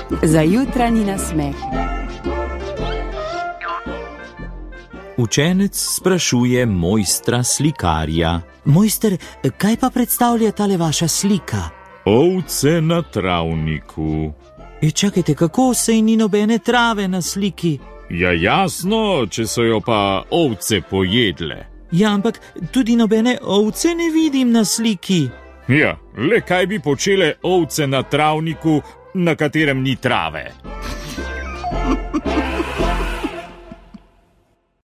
Za jutranji nasmeh. Učenec sprašuje mojstra slikarja: Mojster, kaj pa predstavlja tale vaša slika? Ovce na travniku. Čakajte, kako saj ni nobene trave na sliki? Ja, jasno, če so jo pa ovce pojedle. Ja, ampak tudi nobene ovce ne vidim na sliki. Ja, le kaj bi počele ovce na travniku, na katerem ni trave?